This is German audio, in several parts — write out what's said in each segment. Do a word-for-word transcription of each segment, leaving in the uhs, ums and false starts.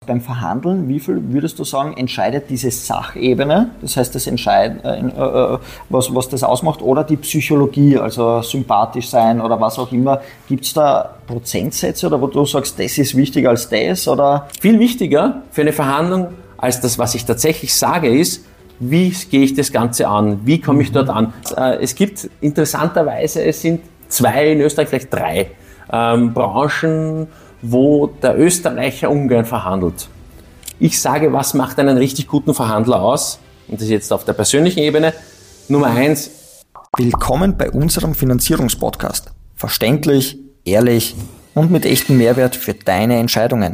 Beim Verhandeln, wie viel würdest du sagen, entscheidet diese Sachebene, das heißt das Entscheid, äh, äh, was, was das ausmacht, oder die Psychologie, also sympathisch sein oder was auch immer? Gibt es da Prozentsätze oder wo du sagst, das ist wichtiger als das? Oder? Viel wichtiger für eine Verhandlung als das, was ich tatsächlich sage, ist, wie gehe ich das Ganze an? Wie komme ich dort an? Es gibt interessanterweise, es sind zwei, in Österreich vielleicht drei ähm, Branchen, wo der Österreicher ungern verhandelt. Ich sage, was macht einen richtig guten Verhandler aus? Und das ist jetzt auf der persönlichen Ebene. Nummer eins. Willkommen bei unserem Finanzierungspodcast. Verständlich, ehrlich und mit echtem Mehrwert für deine Entscheidungen.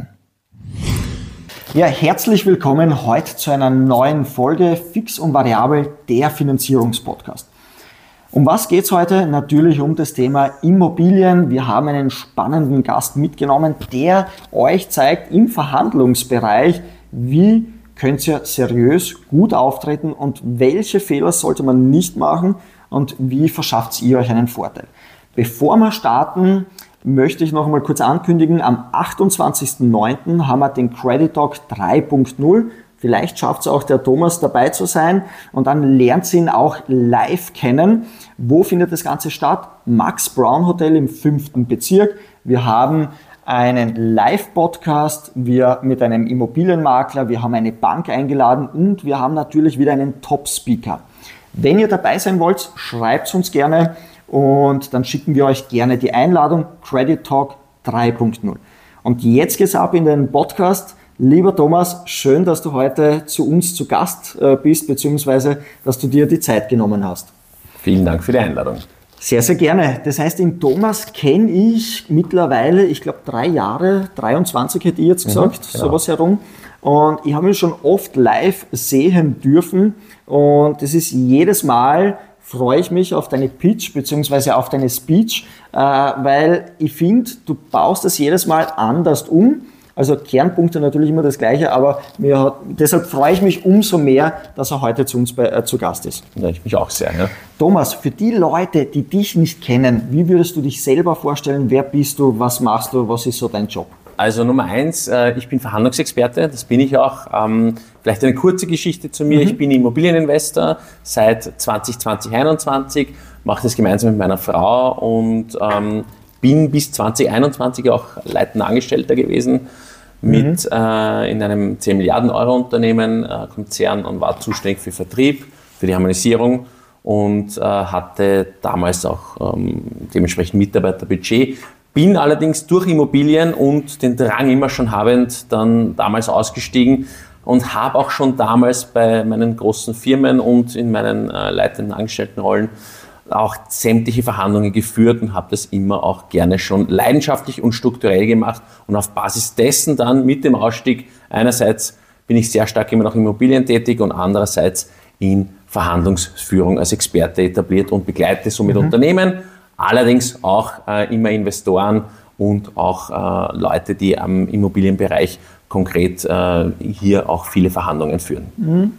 Ja, herzlich willkommen heute zu einer neuen Folge Fix und Variabel, der Finanzierungspodcast. Um was geht's heute? Natürlich um das Thema Immobilien. Wir haben einen spannenden Gast mitgenommen, der euch zeigt im Verhandlungsbereich, wie könnt ihr seriös gut auftreten und welche Fehler sollte man nicht machen und wie verschafft ihr euch einen Vorteil. Bevor wir starten, möchte ich noch einmal kurz ankündigen, am achtundzwanzigsten neunten haben wir den Credit Talk drei Punkt null. Vielleicht schafft es auch der Thomas dabei zu sein und dann lernt sie ihn auch live kennen. Wo findet das Ganze statt? Max Brown Hotel im fünften Bezirk. Wir haben einen Live-Podcast, wir mit einem Immobilienmakler, wir haben eine Bank eingeladen und wir haben natürlich wieder einen Top-Speaker. Wenn ihr dabei sein wollt, schreibt es uns gerne und dann schicken wir euch gerne die Einladung Credit Talk drei Punkt null. Und jetzt geht's ab in den Podcast. Lieber Thomas, schön, dass du heute zu uns zu Gast bist, beziehungsweise dass du dir die Zeit genommen hast. Vielen Dank für die Einladung. Sehr, sehr gerne. Das heißt, den Thomas kenne ich mittlerweile, ich glaube drei Jahre, dreiundzwanzig hätte ich jetzt gesagt, mhm, genau. Sowas herum. Und ich habe ihn schon oft live sehen dürfen und das ist jedes Mal, freue ich mich auf deine Pitch beziehungsweise auf deine Speech, weil ich finde, du baust das jedes Mal anders um. Also Kernpunkte natürlich immer das Gleiche, aber mir hat, deshalb freue ich mich umso mehr, dass er heute zu uns bei, äh, zu Gast ist. Ja, ich mich auch sehr. Ja. Thomas, für die Leute, die dich nicht kennen, wie würdest du dich selber vorstellen? Wer bist du? Was machst du? Was ist so dein Job? Also Nummer eins, äh, ich bin Verhandlungsexperte, das bin ich auch. Ähm, vielleicht eine kurze Geschichte zu mir. Mhm. Ich bin Immobilieninvestor seit zwanzig zwanzig, einundzwanzig, mache das gemeinsam mit meiner Frau und ähm, bin bis zwanzig einundzwanzig auch leitender Angestellter gewesen. Mit mhm. äh, in einem zehn Milliarden Euro Unternehmen, äh, Konzern und war zuständig für Vertrieb, für die Harmonisierung und äh, hatte damals auch ähm, dementsprechend Mitarbeiterbudget. Bin allerdings durch Immobilien und den Drang immer schon habend dann damals ausgestiegen und habe auch schon damals bei meinen großen Firmen und in meinen äh, leitenden Angestelltenrollen auch sämtliche Verhandlungen geführt und habe das immer auch gerne schon leidenschaftlich und strukturell gemacht und auf Basis dessen dann mit dem Ausstieg einerseits bin ich sehr stark immer noch in Immobilien tätig und andererseits in Verhandlungsführung als Experte etabliert und begleite somit mhm. Unternehmen, allerdings auch äh, immer Investoren und auch äh, Leute, die am Immobilienbereich konkret äh, hier auch viele Verhandlungen führen. Mhm.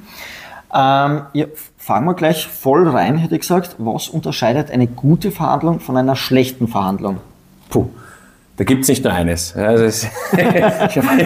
Ähm, ja, fangen wir gleich voll rein, hätte ich gesagt. Was unterscheidet eine gute Verhandlung von einer schlechten Verhandlung? Puh, da gibt es nicht nur eines. Also es, ich habe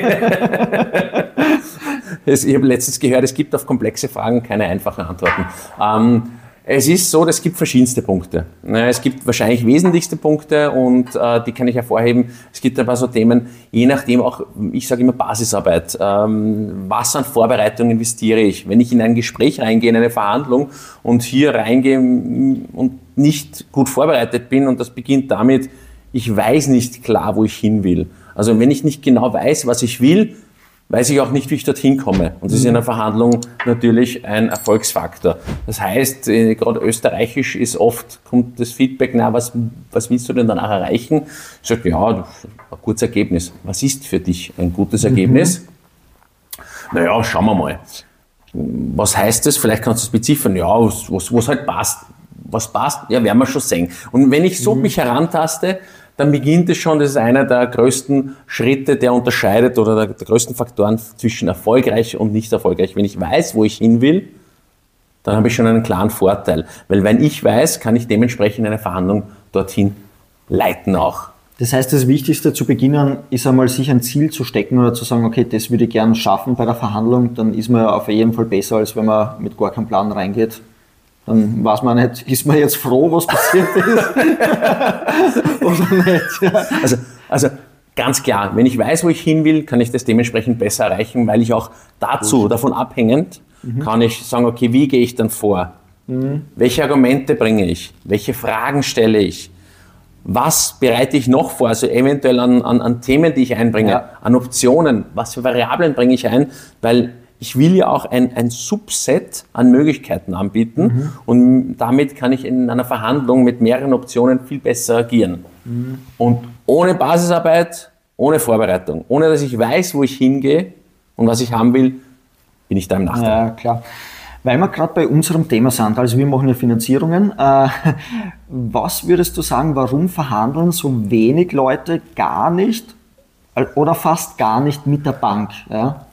hab letztens gehört, es gibt auf komplexe Fragen keine einfachen Antworten. Ähm, Es ist so, es gibt verschiedenste Punkte. Es gibt wahrscheinlich wesentlichste Punkte und äh, die kann ich hervorheben. Es gibt ein paar so Themen, je nachdem auch, ich sage immer Basisarbeit. Ähm, was an Vorbereitung investiere ich? Wenn ich in ein Gespräch reingehe, in eine Verhandlung und hier reingehe und nicht gut vorbereitet bin und das beginnt damit, ich weiß nicht klar, wo ich hin will. Also wenn ich nicht genau weiß, was ich will, weiß ich auch nicht, wie ich dorthin komme. Und das ist in einer Verhandlung natürlich ein Erfolgsfaktor. Das heißt, äh, gerade österreichisch ist oft, kommt das Feedback, na, was, was willst du denn danach erreichen? Ich sage, ja, ein gutes Ergebnis. Was ist für dich ein gutes Ergebnis? Mhm. Naja, schauen wir mal. Was heißt das? Vielleicht kannst du es beziffern. Ja, was, was, was halt passt. Was passt? Ja, werden wir schon sehen. Und wenn ich so mhm. mich herantaste, dann beginnt es schon, das ist einer der größten Schritte, der unterscheidet oder der, der größten Faktoren zwischen erfolgreich und nicht erfolgreich. Wenn ich weiß, wo ich hin will, dann habe ich schon einen klaren Vorteil. Weil wenn ich weiß, kann ich dementsprechend eine Verhandlung dorthin leiten auch. Das heißt, das Wichtigste zu beginnen ist einmal, sich ein Ziel zu stecken oder zu sagen, okay, das würde ich gern schaffen bei der Verhandlung, dann ist man auf jeden Fall besser, als wenn man mit gar keinem Plan reingeht. Dann weiß man nicht, ist man jetzt froh, was passiert ist oder nicht. Ja. Also, also ganz klar, wenn ich weiß, wo ich hin will, kann ich das dementsprechend besser erreichen, weil ich auch dazu, davon abhängend, mhm. kann ich sagen, okay, wie gehe ich dann vor? Mhm. Welche Argumente bringe ich? Welche Fragen stelle ich? Was bereite ich noch vor? Also eventuell an, an, an Themen, die ich einbringe, ja. an Optionen, was für Variablen bringe ich ein, weil ich will ja auch ein, ein Subset an Möglichkeiten anbieten mhm. und damit kann ich in einer Verhandlung mit mehreren Optionen viel besser agieren. Mhm. Und ohne Basisarbeit, ohne Vorbereitung, ohne dass ich weiß, wo ich hingehe und was ich haben will, bin ich da im Nachteil. Ja, klar. Weil wir gerade bei unserem Thema sind, also wir machen ja Finanzierungen, äh, was würdest du sagen, warum verhandeln so wenig Leute gar nicht oder fast gar nicht mit der Bank? Ja?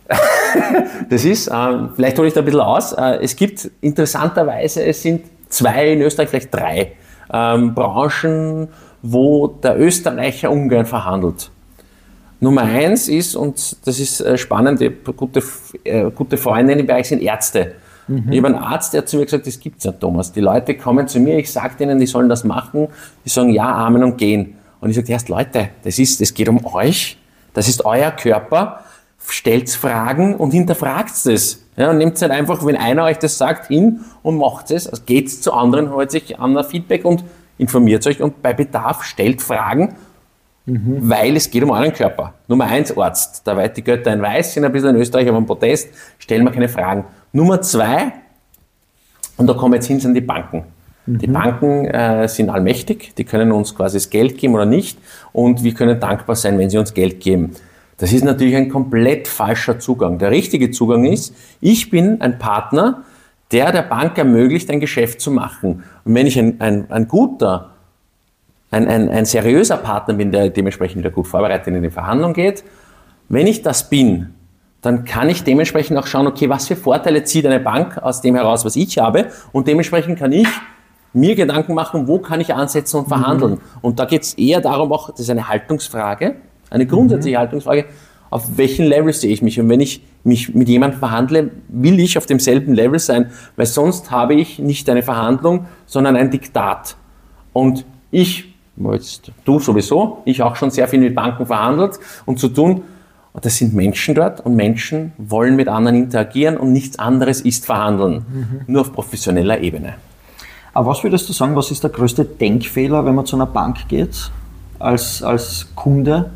Das ist, äh, vielleicht hole ich da ein bisschen aus, äh, es gibt interessanterweise, es sind zwei, in Österreich vielleicht drei ähm, Branchen, wo der Österreicher ungern verhandelt. Nummer eins ist, und das ist äh, spannend, die gute, äh, gute Freunde in dem Bereich sind Ärzte. Mhm. Ich habe einen Arzt, der hat zu mir gesagt, das gibt's nicht, Thomas. Die Leute kommen zu mir, ich sage denen, die sollen das machen, die sagen ja, Amen und gehen. Und ich sage, erst Leute, das ist, es geht um euch, das ist euer Körper, stellt Fragen und hinterfragt es. Ja, und nehmt halt einfach, wenn einer euch das sagt, hin und macht es, also geht zu anderen, holt sich an Feedback und informiert euch und bei Bedarf stellt Fragen, mhm. weil es geht um euren Körper. Nummer eins, Arzt. Da weit die Götter in Weiß sind ein bisschen in Österreich, aber im Protest stellen wir keine Fragen. Nummer zwei, und da kommen wir jetzt hin, sind die Banken. Mhm. Die Banken äh, sind allmächtig, die können uns quasi das Geld geben oder nicht und wir können dankbar sein, wenn sie uns Geld geben. Das ist natürlich ein komplett falscher Zugang. Der richtige Zugang ist, ich bin ein Partner, der der Bank ermöglicht, ein Geschäft zu machen. Und wenn ich ein, ein, ein guter, ein, ein, ein seriöser Partner bin, der dementsprechend wieder gut vorbereitet in die Verhandlung geht, wenn ich das bin, dann kann ich dementsprechend auch schauen, okay, was für Vorteile zieht eine Bank aus dem heraus, was ich habe, und dementsprechend kann ich mir Gedanken machen, wo kann ich ansetzen und verhandeln. Mhm. Und da geht es eher darum, auch, das ist eine Haltungsfrage, eine grundsätzliche mhm. Haltungsfrage, auf welchen Level sehe ich mich? Und wenn ich mich mit jemandem verhandle, will ich auf demselben Level sein, weil sonst habe ich nicht eine Verhandlung, sondern ein Diktat. Und ich, jetzt du sowieso, ich auch schon sehr viel mit Banken verhandelt und zu tun, und das sind Menschen dort und Menschen wollen mit anderen interagieren und nichts anderes ist verhandeln, mhm. nur auf professioneller Ebene. Aber was würdest du sagen, was ist der größte Denkfehler, wenn man zu einer Bank geht, als, als Kunde?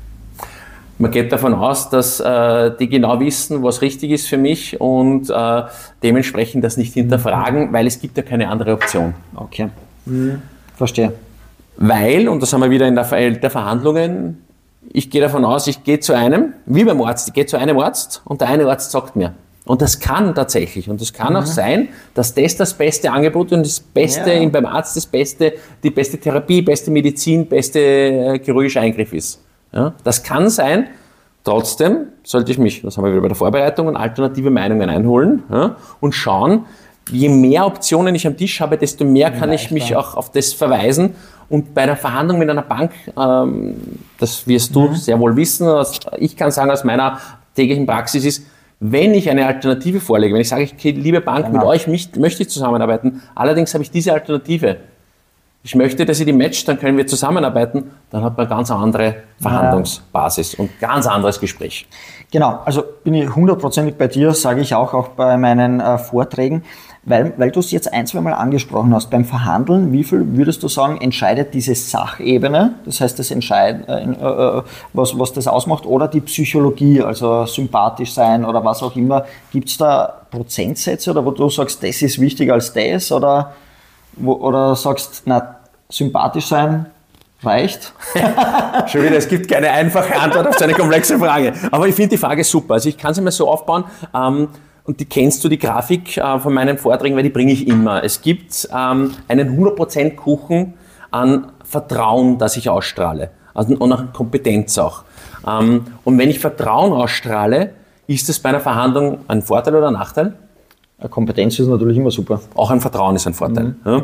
Man geht davon aus, dass äh, die genau wissen, was richtig ist für mich und äh, dementsprechend das nicht hinterfragen, weil es gibt ja keine andere Option. Okay, mhm. verstehe. Weil, und das haben wir wieder in der Welt der Verhandlungen, ich gehe davon aus, ich gehe zu einem, wie beim Arzt, ich gehe zu einem Arzt und der eine Arzt sagt mir. Und das kann tatsächlich, und das kann mhm. auch sein, dass das das beste Angebot und das Beste ja. beim Arzt, das Beste, die beste Therapie, beste Medizin, beste äh, chirurgische Eingriff ist. Ja, das kann sein, trotzdem sollte ich mich, das haben wir wieder bei der Vorbereitung, und alternative Meinungen einholen ja, und schauen, je mehr Optionen ich am Tisch habe, desto mehr kann ich mich auch auf das verweisen. Und bei der Verhandlung mit einer Bank, ähm, das wirst du mhm. sehr wohl wissen, ich kann sagen, aus meiner täglichen Praxis ist, wenn ich eine Alternative vorlege, wenn ich sage, okay, liebe Bank, genau. mit euch mich, möchte ich zusammenarbeiten, allerdings habe ich diese Alternative. Ich möchte, dass ihr die matcht, dann können wir zusammenarbeiten, dann hat man eine ganz andere Verhandlungsbasis ja. und ganz anderes Gespräch. Genau, also bin ich hundertprozentig bei dir, sage ich auch, auch bei meinen äh, Vorträgen, weil, weil du es jetzt ein, zwei Mal angesprochen hast. Beim Verhandeln, wie viel würdest du sagen, entscheidet diese Sachebene, das heißt, das entscheidet, äh, äh, was, was das ausmacht, oder die Psychologie, also sympathisch sein oder was auch immer. Gibt es da Prozentsätze, oder wo du sagst, das ist wichtiger als das, oder, wo, oder sagst, na, sympathisch sein reicht? Schon wieder, es gibt keine einfache Antwort auf so eine komplexe Frage. Aber ich finde die Frage super. Also ich kann sie mir so aufbauen, ähm, und die kennst du, die Grafik äh, von meinen Vorträgen, weil die bringe ich immer. Es gibt ähm, einen hundert Prozent Kuchen an Vertrauen, das ich ausstrahle. Also, und an Kompetenz auch. Ähm, und wenn ich Vertrauen ausstrahle, ist das bei einer Verhandlung ein Vorteil oder ein Nachteil? Kompetenz ist natürlich immer super. Auch ein Vertrauen ist ein Vorteil. Mhm. Ja.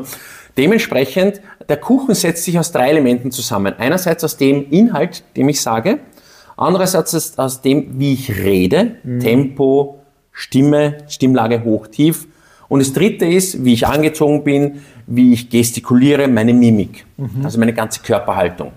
Dementsprechend, der Kuchen setzt sich aus drei Elementen zusammen. Einerseits aus dem Inhalt, dem ich sage, andererseits aus dem, wie ich rede, mhm. Tempo, Stimme, Stimmlage hoch, tief. Und das dritte ist, wie ich angezogen bin, wie ich gestikuliere, meine Mimik, mhm. also meine ganze Körperhaltung.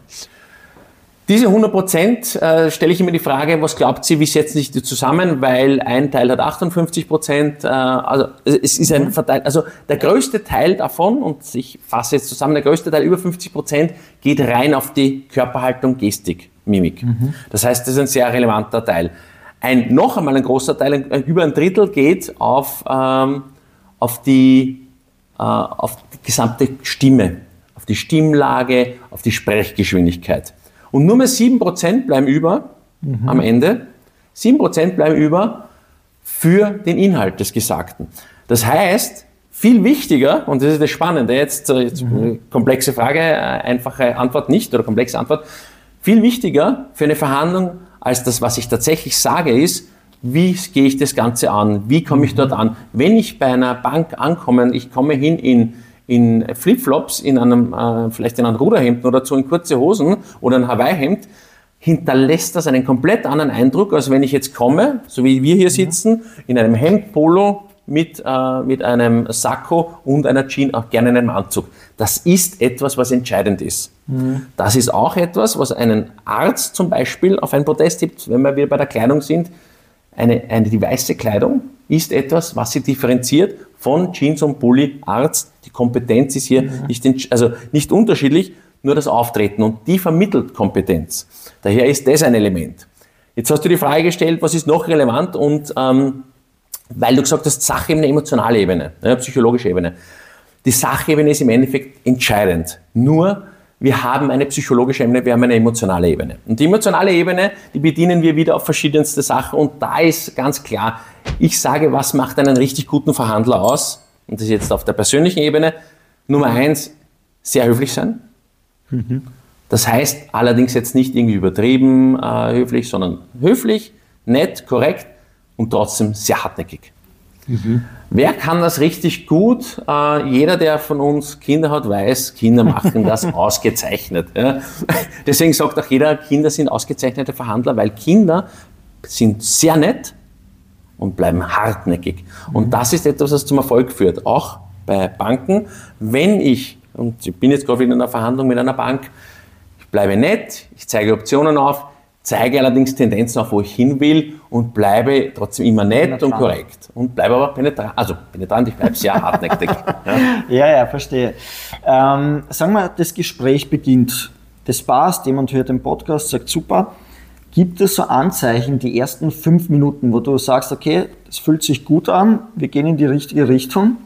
Diese hundert Prozent äh, stelle ich immer die Frage, was glaubt sie, wie setzen sich die zusammen, weil ein Teil hat achtundfünfzig Prozent, äh, also es ist ein Verteil, also der größte Teil davon, und ich fasse jetzt zusammen, der größte Teil, über fünfzig Prozent, geht rein auf die Körperhaltung, Gestik, Mimik. Mhm. Das heißt, das ist ein sehr relevanter Teil. Ein, noch einmal ein großer Teil, ein, über ein Drittel geht auf, ähm, auf, die, äh, auf die gesamte Stimme, auf die Stimmlage, auf die Sprechgeschwindigkeit. Und nur mehr sieben Prozent bleiben über, mhm. am Ende, sieben Prozent bleiben über für den Inhalt des Gesagten. Das heißt, viel wichtiger, und das ist das Spannende, jetzt, jetzt mhm. komplexe Frage, einfache Antwort nicht, oder komplexe Antwort, viel wichtiger für eine Verhandlung als das, was ich tatsächlich sage, ist, wie gehe ich das Ganze an, wie komme ich dort an. Wenn ich bei einer Bank ankomme, ich komme hin in in Flipflops, in einem, äh, vielleicht in einem Ruderhemd oder so, in kurze Hosen oder ein Hawaii-Hemd, hinterlässt das einen komplett anderen Eindruck, als wenn ich jetzt komme, so wie wir hier sitzen, in einem Hemd, Polo, mit, äh, mit einem Sakko und einer Jeans, auch gerne in einem Anzug. Das ist etwas, was entscheidend ist. Mhm. Das ist auch etwas, was einen Arzt zum Beispiel auf ein Podest gibt, wenn wir wieder bei der Kleidung sind. Eine, eine, die weiße Kleidung ist etwas, was sie differenziert von Jeans und Pulli. Arzt, die Kompetenz ist hier mhm. nicht, also nicht unterschiedlich, nur das Auftreten, und die vermittelt Kompetenz. Daher ist das ein Element. Jetzt hast du die Frage gestellt, was ist noch relevant, und ähm, weil du gesagt hast, Sachebene, emotionale Ebene, ja, psychologische Ebene. Die Sachebene ist im Endeffekt entscheidend. Nur wir haben eine psychologische Ebene, wir haben eine emotionale Ebene. Und die emotionale Ebene, die bedienen wir wieder auf verschiedenste Sachen, und da ist ganz klar, ich sage, was macht einen richtig guten Verhandler aus? Und das ist jetzt auf der persönlichen Ebene. Nummer eins, sehr höflich sein. Mhm. Das heißt allerdings jetzt nicht irgendwie übertrieben äh, höflich, sondern höflich, nett, korrekt und trotzdem sehr hartnäckig. Mhm. Wer kann das richtig gut? Äh, jeder, der von uns Kinder hat, weiß, Kinder machen das ausgezeichnet. Ja. Deswegen sagt auch jeder, Kinder sind ausgezeichnete Verhandler, weil Kinder sind sehr nett und bleiben hartnäckig. Mhm. Und das ist etwas, was zum Erfolg führt. Auch bei Banken, wenn ich, und ich bin jetzt gerade in einer Verhandlung mit einer Bank, ich bleibe nett, ich zeige Optionen auf, zeige allerdings Tendenzen auf, wo ich hin will, und bleibe trotzdem immer nett penetrant und korrekt. Und bleibe aber penetrant, also penetrant, ich bleibe sehr hartnäckig. Ja. ja, ja, verstehe. Ähm, sagen wir, das Gespräch beginnt. Das passt, jemand hört den Podcast, sagt super. Gibt es so Anzeichen, die ersten fünf Minuten, wo du sagst, okay, das fühlt sich gut an, wir gehen in die richtige Richtung,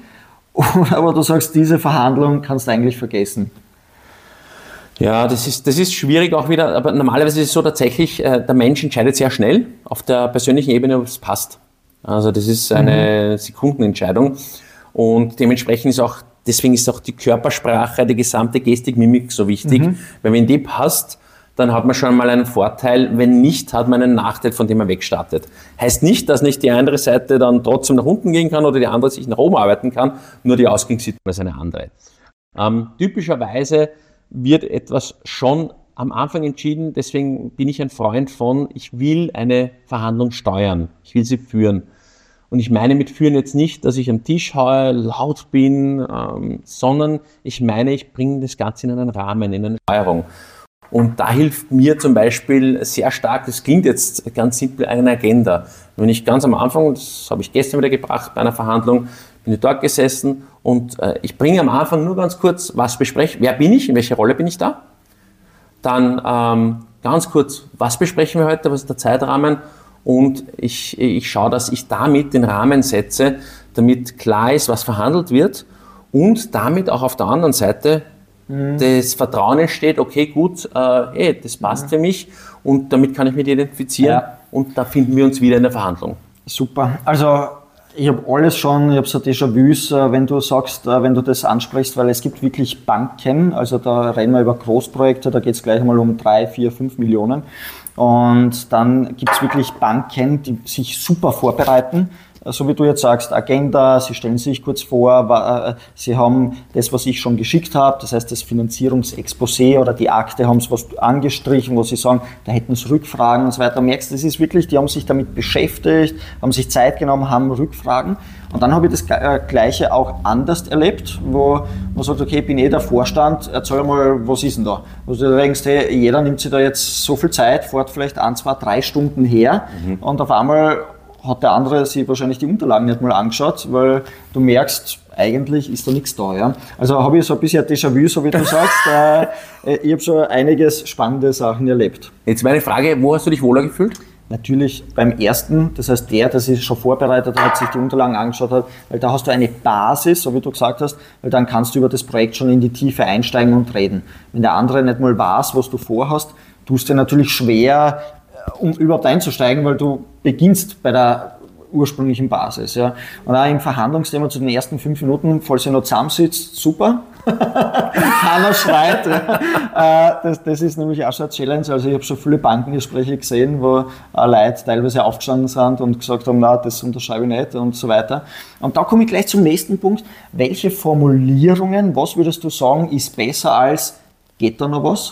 aber du sagst, diese Verhandlung kannst du eigentlich vergessen? Ja, das ist, das ist schwierig auch wieder, aber normalerweise ist es so tatsächlich, äh, der Mensch entscheidet sehr schnell auf der persönlichen Ebene, ob es passt. Also das ist eine mhm. Sekundenentscheidung, und dementsprechend ist auch, deswegen ist auch die Körpersprache, die gesamte Gestik, Mimik so wichtig, mhm. weil wenn die passt, dann hat man schon mal einen Vorteil, wenn nicht, hat man einen Nachteil, von dem man wegstartet. Heißt nicht, dass nicht die andere Seite dann trotzdem nach unten gehen kann oder die andere sich nach oben arbeiten kann, nur die Ausgangssituation ist eine andere. Ähm, typischerweise wird etwas schon am Anfang entschieden, deswegen bin ich ein Freund von, ich will eine Verhandlung steuern, ich will sie führen. Und ich meine mit führen jetzt nicht, dass ich am Tisch haue, laut bin, ähm, sondern ich meine, ich bringe das Ganze in einen Rahmen, in eine Steuerung. Und da hilft mir zum Beispiel sehr stark, das klingt jetzt ganz simpel, eine Agenda. Wenn ich ganz am Anfang, das habe ich gestern wieder gebracht bei einer Verhandlung, bin ich dort gesessen und äh, ich bringe am Anfang nur ganz kurz, was bespreche, wer bin ich, in welcher Rolle bin ich da? Dann ähm, ganz kurz, was besprechen wir heute, was ist der Zeitrahmen? Und ich, ich schaue, dass ich damit den Rahmen setze, damit klar ist, was verhandelt wird, und damit auch auf der anderen Seite mhm. das Vertrauen entsteht, okay, gut, äh, hey, das passt mhm. für mich, und damit kann ich mich identifizieren, ja. und da finden wir uns wieder in der Verhandlung. Super. Also ich habe alles schon, ich habe so Déjà-vus, wenn du sagst, wenn du das ansprichst, weil es gibt wirklich Banken, also da reden wir über Großprojekte, da geht es gleich mal um drei, vier, fünf Millionen, und dann gibt es wirklich Banken, die sich super vorbereiten, so wie du jetzt sagst, Agenda, Sie stellen sich kurz vor, Sie haben das, was ich schon geschickt habe, das heißt das Finanzierungsexposé oder die Akte haben Sie was angestrichen, wo Sie sagen, da hätten Sie Rückfragen und so weiter. Du merkst, das ist wirklich, die haben sich damit beschäftigt, haben sich Zeit genommen, haben Rückfragen. Und dann habe ich das Gleiche auch anders erlebt, wo man sagt, okay, ich bin eh der Vorstand, erzähl mal, was ist denn da? Wo du denkst, hey, jeder nimmt sich da jetzt so viel Zeit, fährt vielleicht ein, zwei, drei Stunden her mhm. und auf einmal hat der andere sich wahrscheinlich die Unterlagen nicht mal angeschaut, weil du merkst, eigentlich ist da nichts da. Ja? Also habe ich so ein bisschen Déjà-vu, so wie du sagst. äh, ich habe schon einiges spannende Sachen erlebt. Jetzt meine Frage, wo hast du dich wohler gefühlt? Natürlich beim ersten, das heißt der, der sich schon vorbereitet hat, sich die Unterlagen angeschaut hat, weil da hast du eine Basis, so wie du gesagt hast, weil dann kannst du über das Projekt schon in die Tiefe einsteigen und reden. Wenn der andere nicht mal weiß, was du vorhast, tust du dir natürlich schwer, um überhaupt einzusteigen, weil du beginnst bei der ursprünglichen Basis. Ja. Und auch im Verhandlungsthema zu den ersten fünf Minuten, falls ihr noch zusammensitzt, super. Keiner schreit. Ja. Das, das ist nämlich auch schon eine Challenge. Also ich habe schon viele Bankengespräche gesehen, wo Leute teilweise aufgestanden sind und gesagt haben, na, das unterschreibe ich nicht und so weiter. Und da komme ich gleich zum nächsten Punkt. Welche Formulierungen, was würdest du sagen, ist besser als, geht da noch was?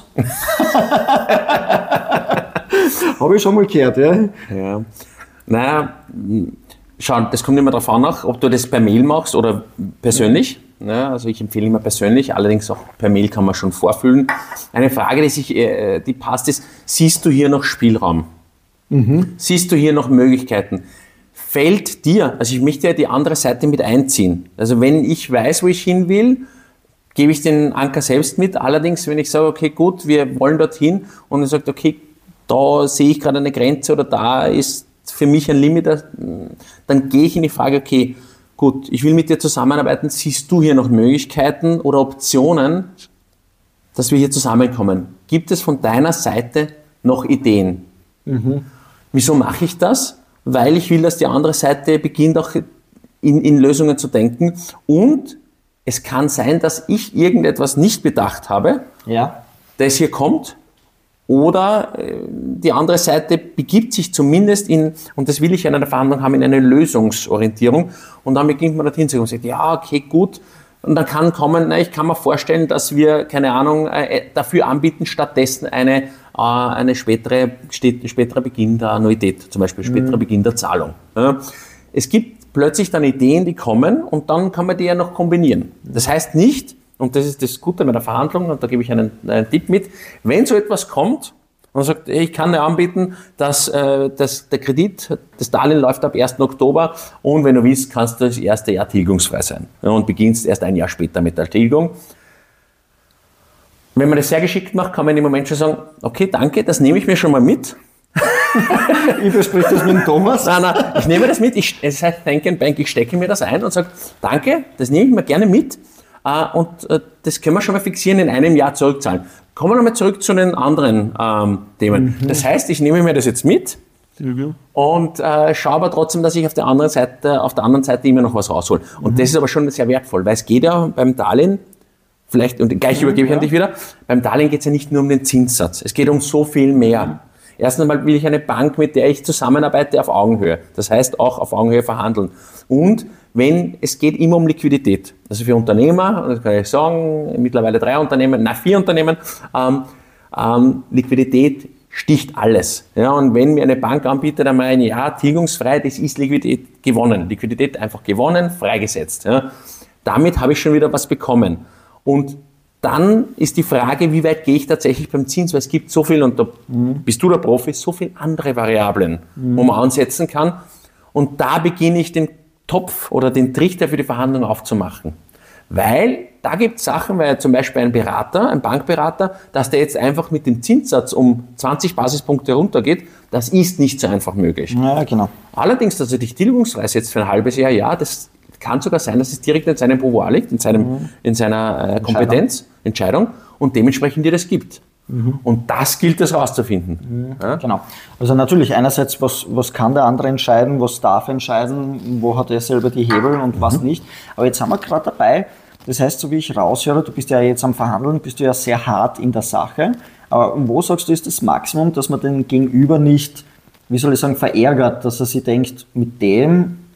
Habe ich schon mal gehört, ja. Ja. Naja, schau, das kommt immer darauf an, ob du das per Mail machst oder persönlich. Ja, also ich empfehle immer persönlich, allerdings auch per Mail kann man schon vorfühlen. Eine Frage, die, sich, die passt, ist, siehst du hier noch Spielraum? Mhm. Siehst du hier noch Möglichkeiten? Fällt dir, also ich möchte ja die andere Seite mit einziehen. Also wenn ich weiß, wo ich hin will, gebe ich den Anker selbst mit. Allerdings, wenn ich sage, okay, gut, wir wollen dorthin und er sagt, okay, da sehe ich gerade eine Grenze oder da ist für mich ein Limit, dann gehe ich in die Frage, okay, gut, ich will mit dir zusammenarbeiten, siehst du hier noch Möglichkeiten oder Optionen, dass wir hier zusammenkommen? Gibt es von deiner Seite noch Ideen? Mhm. Wieso mache ich das? Weil ich will, dass die andere Seite beginnt auch in, in Lösungen zu denken und es kann sein, dass ich irgendetwas nicht bedacht habe, ja. das hier kommt. Oder die andere Seite begibt sich zumindest in, und das will ich in einer Verhandlung haben, in eine Lösungsorientierung. Und dann beginnt man dorthin zu gehen und sagt, ja, okay, gut. Und dann kann kommen, na, ich kann mir vorstellen, dass wir, keine Ahnung, dafür anbieten, stattdessen eine, eine spätere, späterer Beginn der Annuität, zum Beispiel späterer mhm. Beginn der Zahlung. Es gibt plötzlich dann Ideen, die kommen und dann kann man die ja noch kombinieren. Das heißt nicht, und das ist das Gute bei der Verhandlung, und da gebe ich einen, einen Tipp mit, wenn so etwas kommt und man sagt, ich kann dir anbieten, dass, äh, dass der Kredit, das Darlehen läuft ab ersten Oktober und wenn du willst, kannst du das erste Jahr tilgungsfrei sein ja, und beginnst erst ein Jahr später mit der Tilgung. Wenn man das sehr geschickt macht, kann man im Moment schon sagen, okay, danke, das nehme ich mir schon mal mit. Ich bespreche das mit dem Thomas. Nein, nein, ich nehme das mit, ich, es heißt Thank and Bank, ich stecke mir das ein und sage, danke, das nehme ich mir gerne mit. Und das können wir schon mal fixieren, in einem Jahr zurückzahlen. Kommen wir nochmal zurück zu den anderen ähm, Themen. Mhm. Das heißt, ich nehme mir das jetzt mit mhm. und äh, schaue aber trotzdem, dass ich auf der anderen Seite, auf der anderen Seite immer noch was raushole. Und mhm. das ist aber schon sehr wertvoll, weil es geht ja beim Darlehen, vielleicht, und gleich mhm, übergebe ich ja. an dich wieder, beim Darlehen geht es ja nicht nur um den Zinssatz, es geht um so viel mehr. Mhm. Erstens einmal will ich eine Bank, mit der ich zusammenarbeite, auf Augenhöhe. Das heißt auch auf Augenhöhe verhandeln. Und wenn, es geht immer um Liquidität. Also für Unternehmer, das kann ich sagen, mittlerweile drei Unternehmen, nein, vier Unternehmen, ähm, ähm, Liquidität sticht alles. Ja, und wenn mir eine Bank anbietet, einmal ein Jahr tilgungsfrei, das ist Liquidität gewonnen. Liquidität einfach gewonnen, freigesetzt. Ja. Damit habe ich schon wieder was bekommen. Und dann ist die Frage, wie weit gehe ich tatsächlich beim Zins, weil es gibt so viel, und da mhm. bist du der Profi, so viele andere Variablen, mhm. wo man ansetzen kann. Und da beginne ich den Topf oder den Trichter für die Verhandlung aufzumachen. Weil da gibt es Sachen, weil zum Beispiel ein Berater, ein Bankberater, dass der jetzt einfach mit dem Zinssatz um zwanzig Basispunkte runtergeht, das ist nicht so einfach möglich. Ja, genau. Allerdings, dass er dich tilgungsfrei setzt für ein halbes Jahr, ja, das kann sogar sein, dass es direkt in seinem Pouvoir liegt, in, seinem, mhm. in seiner äh, Kompetenz, Entscheidung. Entscheidung und dementsprechend dir das gibt. Mhm. Und das gilt es rauszufinden. Mhm. Ja? Genau. Also natürlich einerseits, was, was kann der andere entscheiden, was darf entscheiden, wo hat er selber die Hebel und mhm. was nicht. Aber jetzt haben wir gerade dabei, das heißt, so wie ich raushöre, du bist ja jetzt am Verhandeln, bist du ja sehr hart in der Sache. Aber wo sagst du, ist das Maximum, dass man den Gegenüber nicht, wie soll ich sagen, verärgert, dass er sich denkt, mit dem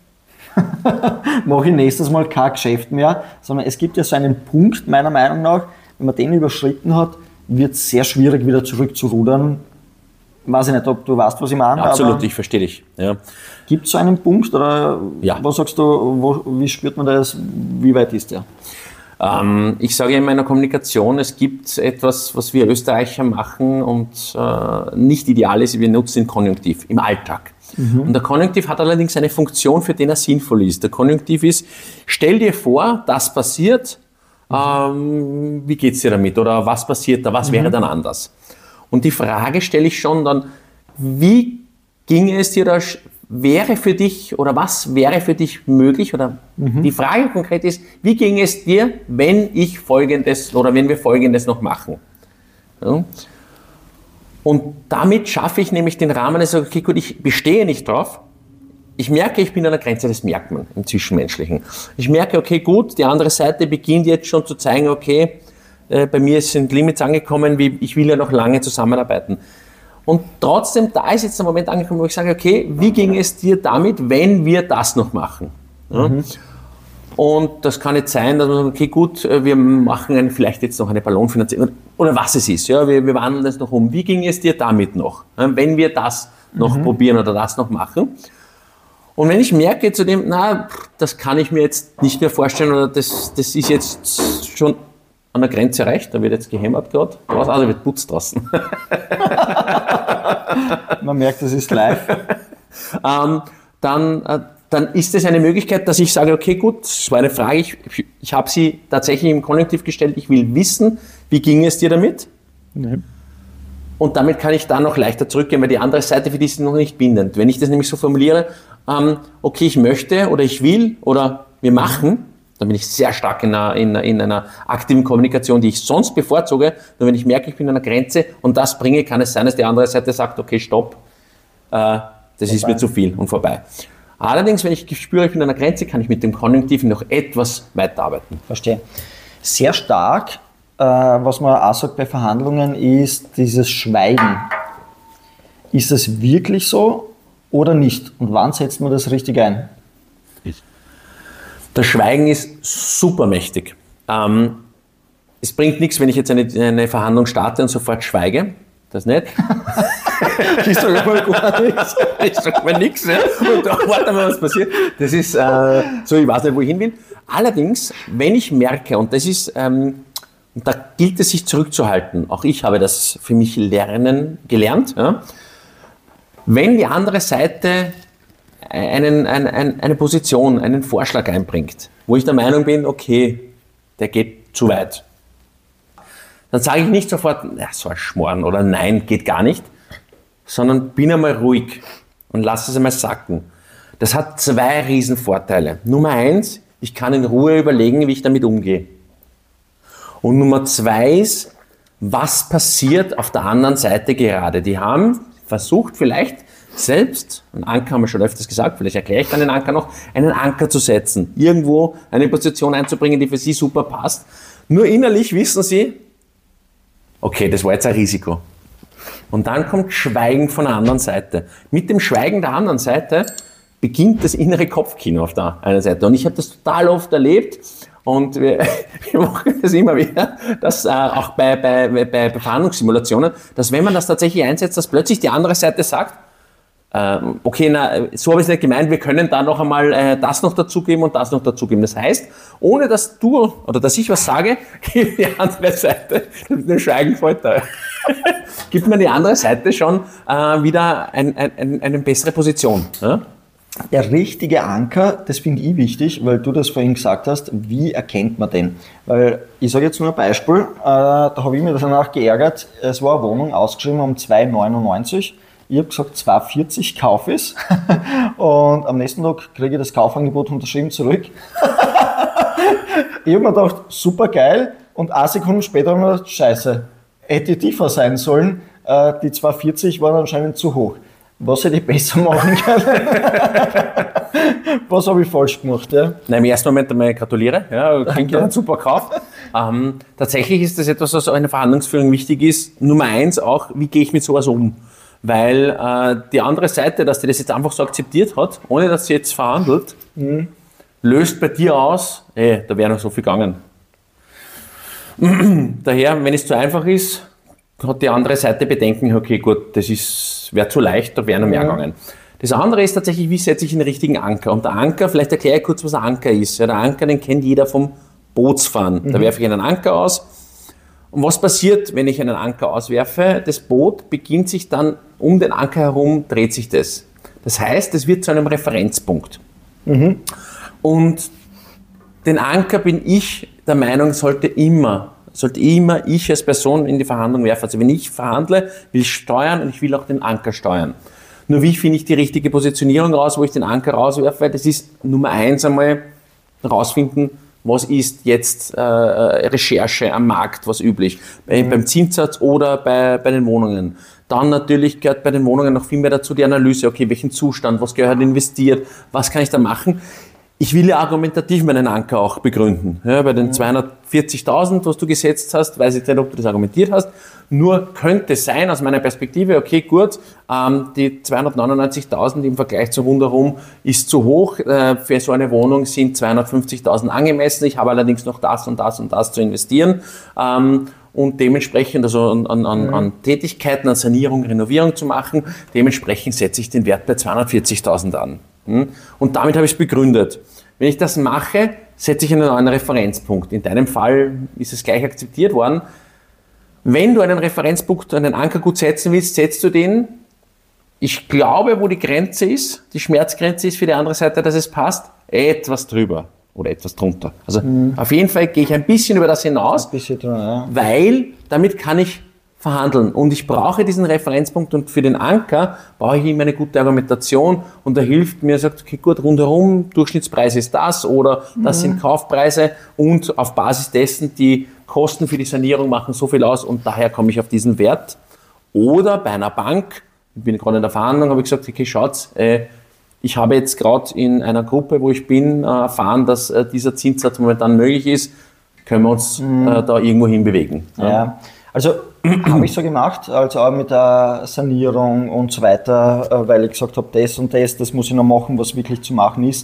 mache ich nächstes Mal kein Geschäft mehr, sondern es gibt ja so einen Punkt, meiner Meinung nach, wenn man den überschritten hat, wird es sehr schwierig, wieder zurückzurudern. Weiß ich nicht, ob du weißt, was ich meine. Absolut, ich verstehe dich. Ja. Gibt es so einen Punkt oder ja. Was sagst du, wo, wie spürt man das, wie weit ist der? Ähm, ich sage in meiner Kommunikation, es gibt etwas, was wir Österreicher machen und äh, nicht ideal ist, wir nutzen den Konjunktiv im Alltag. Mhm. Und der Konjunktiv hat allerdings eine Funktion, für den er sinnvoll ist. Der Konjunktiv ist, stell dir vor, das passiert, mhm. ähm, wie geht es dir damit oder was passiert da, was mhm. wäre dann anders? Und die Frage stelle ich schon dann, wie ginge es dir da, wäre für dich oder was wäre für dich möglich oder mhm. die Frage konkret ist, wie ginge es dir, wenn ich Folgendes oder wenn wir Folgendes noch machen? Ja. Und damit schaffe ich nämlich den Rahmen, also okay gut, ich bestehe nicht drauf, ich merke, ich bin an der Grenze, das merkt man im Zwischenmenschlichen. Ich merke, okay gut, die andere Seite beginnt jetzt schon zu zeigen, okay, bei mir sind Limits angekommen, wie ich will ja noch lange zusammenarbeiten. Und trotzdem, da ist jetzt der Moment angekommen, wo ich sage, okay, wie ging es dir damit, wenn wir das noch machen? Ja? Mhm. Und das kann jetzt sein, dass man sagt, okay, gut, wir machen ein, vielleicht jetzt noch eine Ballonfinanzierung oder was es ist. Ja? Wir, wir wandeln das noch um. Wie ging es dir damit noch, wenn wir das noch mhm. probieren oder das noch machen? Und wenn ich merke zu dem, na, das kann ich mir jetzt nicht mehr vorstellen oder das, das ist jetzt schon an der Grenze erreicht, da wird jetzt gehämmert gerade, also da wird putzt draußen. Man merkt, das ist live. ähm, dann, äh, dann ist es eine Möglichkeit, dass ich sage, okay gut, das war eine Frage, ich, ich habe sie tatsächlich im Konjunktiv gestellt, ich will wissen, wie ging es dir damit? Nee. Und damit kann ich dann noch leichter zurückgehen, weil die andere Seite, für die ist noch nicht bindend. Wenn ich das nämlich so formuliere, ähm, okay, ich möchte oder ich will oder wir machen, dann bin ich sehr stark in einer, in, in einer aktiven Kommunikation, die ich sonst bevorzuge. Nur wenn ich merke, ich bin an einer Grenze und das bringe, kann es sein, dass die andere Seite sagt, okay, stopp, äh, das vorbei. Ist mir zu viel und vorbei. Allerdings, wenn ich spüre, ich bin an einer Grenze, kann ich mit dem Konjunktiven noch etwas weiterarbeiten. Verstehe. Sehr stark, äh, was man auch sagt bei Verhandlungen, ist dieses Schweigen. Ist es wirklich so oder nicht? Und wann setzt man das richtig ein? Das Schweigen ist supermächtig. Ähm, es bringt nichts, wenn ich jetzt eine, eine Verhandlung starte und sofort schweige. Das nicht. Ich sage mal gar nichts. Ich sage mal nichts. Ja. Und da warte mal, was passiert. Das ist äh, so, ich weiß nicht, wo ich hin will. Allerdings, wenn ich merke, und das ist, ähm, und da gilt es sich zurückzuhalten, auch ich habe das für mich lernen gelernt, ja. Wenn die andere Seite Einen, ein, ein, eine Position, einen Vorschlag einbringt, wo ich der Meinung bin, okay, der geht zu weit, dann sage ich nicht sofort, ja, so ein Schmoren oder nein, geht gar nicht, sondern bin einmal ruhig und lasse es einmal sacken. Das hat zwei Riesenvorteile. Nummer eins, ich kann in Ruhe überlegen, wie ich damit umgehe. Und Nummer zwei ist, was passiert auf der anderen Seite gerade? Die haben versucht vielleicht, selbst, einen Anker haben wir schon öfters gesagt, vielleicht erkläre ich dann den Anker noch, einen Anker zu setzen, irgendwo eine Position einzubringen, die für sie super passt. Nur innerlich wissen sie, okay, das war jetzt ein Risiko. Und dann kommt Schweigen von der anderen Seite. Mit dem Schweigen der anderen Seite beginnt das innere Kopfkino auf der einen Seite. Und ich habe das total oft erlebt und wir, wir machen das immer wieder, dass äh, auch bei, bei, bei Verhandlungssimulationen, dass wenn man das tatsächlich einsetzt, dass plötzlich die andere Seite sagt, okay, na, so habe ich es nicht gemeint, wir können da noch einmal äh, das noch dazugeben und das noch dazugeben. Das heißt, ohne dass du oder dass ich was sage, gibt die andere Seite, den Schweigen fällt da, gibt mir die andere Seite schon äh, wieder ein, ein, eine bessere Position. Ja? Der richtige Anker, das finde ich wichtig, weil du das vorhin gesagt hast, wie erkennt man den? Weil ich sage jetzt nur ein Beispiel, äh, da habe ich mich danach geärgert, es war eine Wohnung ausgeschrieben um zwei neunundneunzig. Ich habe gesagt, zwei vierzig kaufe ich und am nächsten Tag kriege ich das Kaufangebot unterschrieben zurück. Ich habe mir gedacht, super geil und eine Sekunde später habe ich mir gedacht, scheiße, hätte tiefer sein sollen, die zwei vierzig waren anscheinend zu hoch. Was hätte ich besser machen können? Was habe ich falsch gemacht? Ja? Nein, im ersten Moment einmal gratuliere, ja, klingt ja ein super Kauf. Ähm, tatsächlich ist das etwas, was auch in der Verhandlungsführung wichtig ist. Nummer eins auch, wie gehe ich mit sowas um? weil äh, die andere Seite, dass die das jetzt einfach so akzeptiert hat, ohne dass sie jetzt verhandelt, mhm. löst bei dir aus, ey, da wäre noch so viel gegangen. Daher, wenn es zu einfach ist, hat die andere Seite Bedenken, okay, gut, das wäre zu leicht, da wäre noch mehr gegangen. Das andere ist tatsächlich, wie setze ich einen richtigen Anker? Und der Anker, vielleicht erkläre ich kurz, was ein Anker ist. Ja, der Anker, den kennt jeder vom Bootsfahren. Mhm. Da werfe ich einen Anker aus. Und was passiert, wenn ich einen Anker auswerfe? Das Boot beginnt sich dann, um den Anker herum dreht sich das. Das heißt, es wird zu einem Referenzpunkt. Mhm. Und den Anker bin ich der Meinung, sollte immer, sollte immer ich als Person in die Verhandlung werfen. Also wenn ich verhandle, will ich steuern und ich will auch den Anker steuern. Nur wie finde ich die richtige Positionierung raus, wo ich den Anker rauswerfe? Das ist Nummer eins einmal herausfinden, was ist jetzt äh, Recherche am Markt, was üblich, bei, mhm. beim Zinssatz oder bei, bei den Wohnungen. Dann natürlich gehört bei den Wohnungen noch viel mehr dazu die Analyse, okay, welchen Zustand, was gehört investiert, was kann ich da machen? Ich will ja argumentativ meinen Anker auch begründen. Ja, bei den mhm. zweihundertvierzigtausend, was du gesetzt hast, weiß ich nicht, ob du das argumentiert hast. Nur könnte sein, aus meiner Perspektive, okay, gut, ähm, die zweihundertneunundneunzigtausend im Vergleich zu rundherum ist zu hoch. Äh, für so eine Wohnung sind zweihundertfünfzigtausend angemessen. Ich habe allerdings noch das und das und das zu investieren. Ähm, und dementsprechend, also an, an, an, an Tätigkeiten, an Sanierung, Renovierung zu machen, dementsprechend setze ich den Wert bei zweihundertvierzigtausend an. Und damit habe ich es begründet. Wenn ich das mache, setze ich einen neuen Referenzpunkt. In deinem Fall ist es gleich akzeptiert worden. Wenn du einen Referenzpunkt, einen Anker gut setzen willst, setzt du den, ich glaube, wo die Grenze ist, die Schmerzgrenze ist für die andere Seite, dass es passt, etwas drüber oder etwas drunter. Also mhm. auf jeden Fall gehe ich ein bisschen über das hinaus, ein bisschen drüber, ja. Weil damit kann ich verhandeln. Und ich brauche diesen Referenzpunkt und für den Anker brauche ich immer eine gute Argumentation und da hilft mir, sagt, okay, gut, rundherum, Durchschnittspreis ist das oder das mhm. sind Kaufpreise und auf Basis dessen die Kosten für die Sanierung machen so viel aus und daher komme ich auf diesen Wert. Oder bei einer Bank, ich bin gerade in der Verhandlung, habe ich gesagt, okay, schaut, äh, ich habe jetzt gerade in einer Gruppe, wo ich bin, äh, erfahren, dass äh, dieser Zinssatz momentan möglich ist, können wir uns mhm. äh, da irgendwo hinbewegen. Ja. Ja. Also habe ich so gemacht, also auch mit der Sanierung und so weiter, weil ich gesagt habe, das und das, das muss ich noch machen, was wirklich zu machen ist.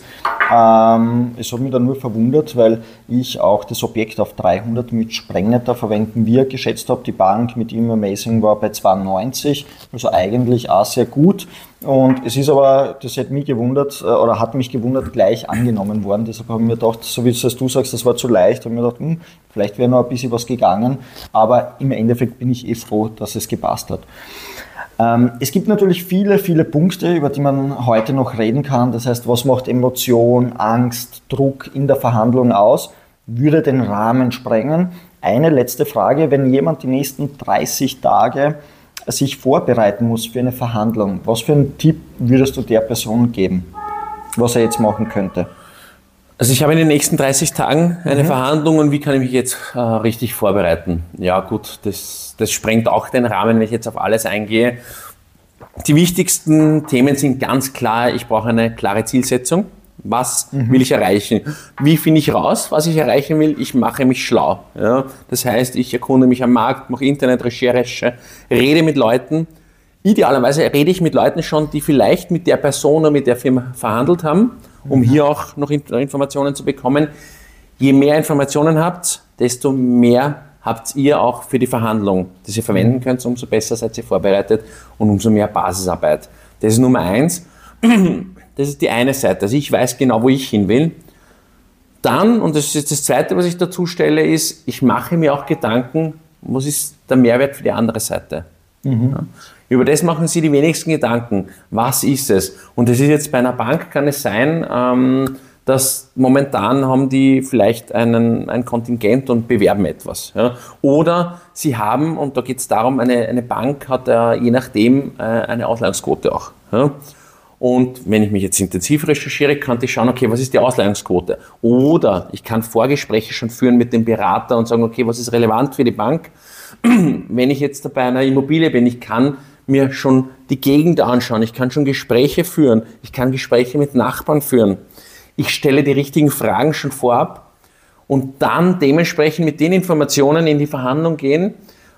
Ähm, es hat mich dann nur verwundert, weil ich auch das Objekt auf dreihundert mit Sprengnetter verwenden wir geschätzt habe. Die Bank mit ihm Amazing war bei zweihundertneunzig, also eigentlich auch sehr gut. Und es ist aber, das hat mich gewundert, oder hat mich gewundert, gleich angenommen worden. Deshalb habe ich mir gedacht, so wie es du sagst, das war zu leicht, habe ich mir gedacht, hm, vielleicht wäre noch ein bisschen was gegangen. Aber im Endeffekt bin ich eh froh, dass es gepasst hat. Ähm, es gibt natürlich viele, viele Punkte, über die man heute noch reden kann. Das heißt, was macht Emotion, Angst, Druck in der Verhandlung aus? Würde den Rahmen sprengen. Eine letzte Frage, wenn jemand die nächsten dreißig Tage sich vorbereiten muss für eine Verhandlung, was für einen Tipp würdest du der Person geben, was er jetzt machen könnte? Also ich habe in den nächsten dreißig Tagen eine mhm. Verhandlung und wie kann ich mich jetzt äh, richtig vorbereiten? Ja gut, das, das sprengt auch den Rahmen, wenn ich jetzt auf alles eingehe. Die wichtigsten Themen sind ganz klar, ich brauche eine klare Zielsetzung. Was mhm. will ich erreichen? Wie finde ich raus, was ich erreichen will? Ich mache mich schlau. Ja? Das heißt, ich erkunde mich am Markt, mache Internetrecherche, rede mit Leuten. Idealerweise rede ich mit Leuten schon, die vielleicht mit der Person oder mit der Firma verhandelt haben, um mhm. hier auch noch Informationen zu bekommen. Je mehr Informationen habt, desto mehr habt ihr auch für die Verhandlung, die ihr verwenden könnt, umso besser seid ihr vorbereitet und umso mehr Basisarbeit. Das ist Nummer eins. Das ist die eine Seite. Also ich weiß genau, wo ich hin will. Dann, und das ist jetzt das Zweite, was ich dazu stelle, ist, ich mache mir auch Gedanken, was ist der Mehrwert für die andere Seite. Mhm. Ja. Über das machen Sie die wenigsten Gedanken. Was ist es? Und das ist jetzt bei einer Bank, kann es sein, ähm, dass momentan haben die vielleicht einen, ein Kontingent und bewerben etwas. Ja. Oder sie haben, und da geht es darum, eine, eine Bank hat äh, je nachdem äh, eine Ausleihungsquote auch. Ja. Und wenn ich mich jetzt intensiv recherchiere, kann ich schauen, okay, was ist die Ausleihungsquote? Oder ich kann Vorgespräche schon führen mit dem Berater und sagen, okay, was ist relevant für die Bank? Wenn ich jetzt bei einer Immobilie bin, ich kann mir schon die Gegend anschauen, ich kann schon Gespräche führen, ich kann Gespräche mit Nachbarn führen. Ich stelle die richtigen Fragen schon vorab und dann dementsprechend mit den Informationen in die Verhandlung gehen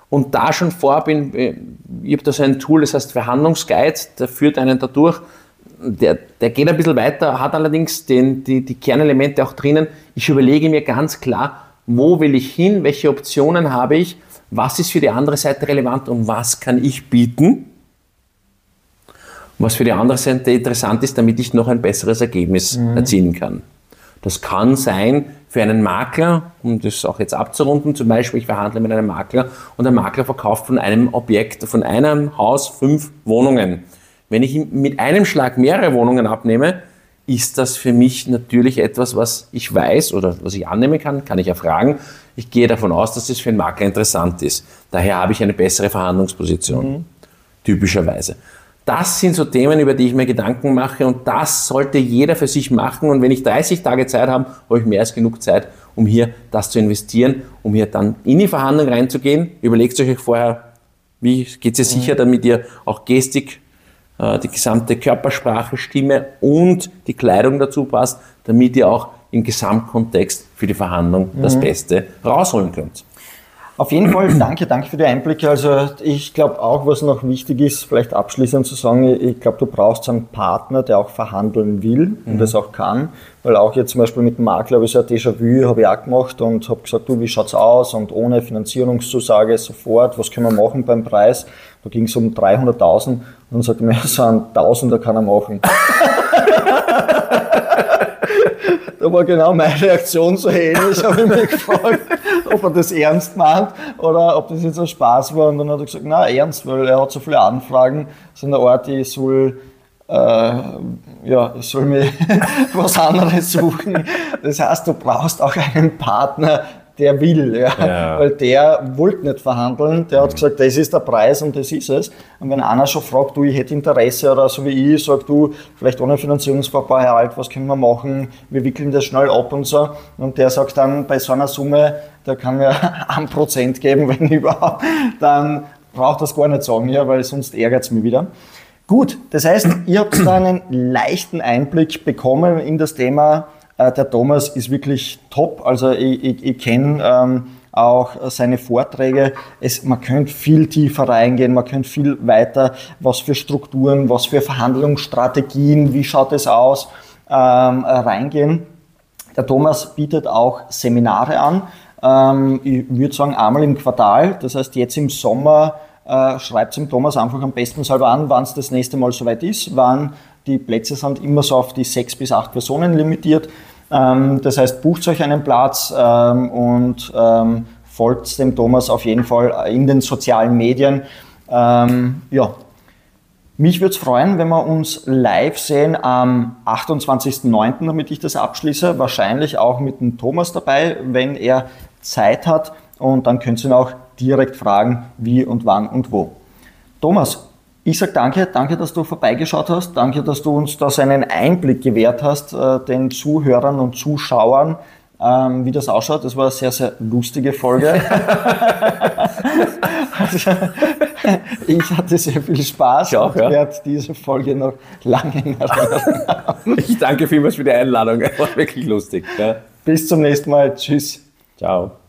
und da schon vorab, in, ich habe da so ein Tool, das heißt Verhandlungsguide, der führt einen da durch, der, der geht ein bisschen weiter, hat allerdings den, die, die Kernelemente auch drinnen. Ich überlege mir ganz klar, wo will ich hin, welche Optionen habe ich, was ist für die andere Seite relevant und was kann ich bieten, was für die andere Seite interessant ist, damit ich noch ein besseres Ergebnis mhm. erzielen kann. Das kann sein für einen Makler, um das auch jetzt abzurunden, zum Beispiel ich verhandle mit einem Makler und der Makler verkauft von einem Objekt, von einem Haus fünf Wohnungen. Wenn ich mit einem Schlag mehrere Wohnungen abnehme, ist das für mich natürlich etwas, was ich weiß oder was ich annehmen kann, kann ich ja fragen. Ich gehe davon aus, dass das für einen Makler interessant ist. Daher habe ich eine bessere Verhandlungsposition, mhm. typischerweise. Das sind so Themen, über die ich mir Gedanken mache und das sollte jeder für sich machen. Und wenn ich dreißig Tage Zeit habe, habe ich mehr als genug Zeit, um hier das zu investieren, um hier dann in die Verhandlung reinzugehen. Überlegt euch vorher, wie geht es ihr sicher, damit ihr auch Gestik, die gesamte Körpersprache, Stimme und die Kleidung dazu passt, damit ihr auch im Gesamtkontext für die Verhandlung mhm. das Beste rausholen könnt. Auf jeden Fall, danke, danke für die Einblicke. Also ich glaube auch, was noch wichtig ist, vielleicht abschließend zu sagen, ich glaube, du brauchst einen Partner, der auch verhandeln will und mhm. das auch kann. Weil auch jetzt zum Beispiel mit dem Makler habe ich so ein Déjà-vu, habe ich auch gemacht und habe gesagt, du, wie schaut's aus? Und ohne Finanzierungszusage sofort, was können wir machen beim Preis? Da ging es um dreihunderttausend und dann sagte mir, so ein Tausender kann er machen. Da war genau meine Reaktion so ähnlich, habe ich mich gefragt, ob er das ernst meint oder ob das jetzt ein Spaß war. Und dann hat er gesagt, na ernst, weil er hat so viele Anfragen, so in der Art, ich soll, äh, ja, ich soll mir was anderes suchen. Das heißt, du brauchst auch einen Partner, der will, ja. Ja. Weil der wollte nicht verhandeln, der hat gesagt, das ist der Preis und das ist es. Und wenn einer schon fragt, du, ich hätte Interesse oder so wie ich, sag du, vielleicht ohne Finanzierungsvertrag, was können wir machen, wir wickeln das schnell ab und so. Und der sagt dann, bei so einer Summe, der kann mir ein Prozent geben, wenn überhaupt, dann braucht das gar nicht sagen, ja, weil sonst ärgert es mich wieder. Gut, das heißt, ihr habt da einen leichten Einblick bekommen in das Thema. Der Thomas ist wirklich top, also ich, ich, ich kenne ähm, auch seine Vorträge. Es, man könnte viel tiefer reingehen, man könnte viel weiter, was für Strukturen, was für Verhandlungsstrategien, wie schaut es aus, ähm, reingehen. Der Thomas bietet auch Seminare an, ähm, ich würde sagen einmal im Quartal, das heißt jetzt im Sommer äh, schreibt es dem Thomas einfach am besten selber an, wann es das nächste Mal soweit ist, wann die Plätze sind immer so auf die sechs bis acht Personen limitiert. Ähm, das heißt, bucht euch einen Platz ähm, und ähm, folgt dem Thomas auf jeden Fall in den sozialen Medien. Ähm, ja. Mich würde es freuen, wenn wir uns live sehen am achtundzwanzigsten neunten, damit ich das abschließe. Wahrscheinlich auch mit dem Thomas dabei, wenn er Zeit hat. Und dann könnt ihr ihn auch direkt fragen, wie und wann und wo. Thomas, ich sage danke, danke, dass du vorbeigeschaut hast, danke, dass du uns da so einen Einblick gewährt hast, äh, den Zuhörern und Zuschauern, ähm, wie das ausschaut. Das war eine sehr, sehr lustige Folge. Also, ich hatte sehr viel Spaß ich auch, und ja. werde diese Folge noch lange in Erinnerung haben. Ich danke vielmals für die Einladung, war wirklich lustig. Ja. Bis zum nächsten Mal, tschüss. Ciao.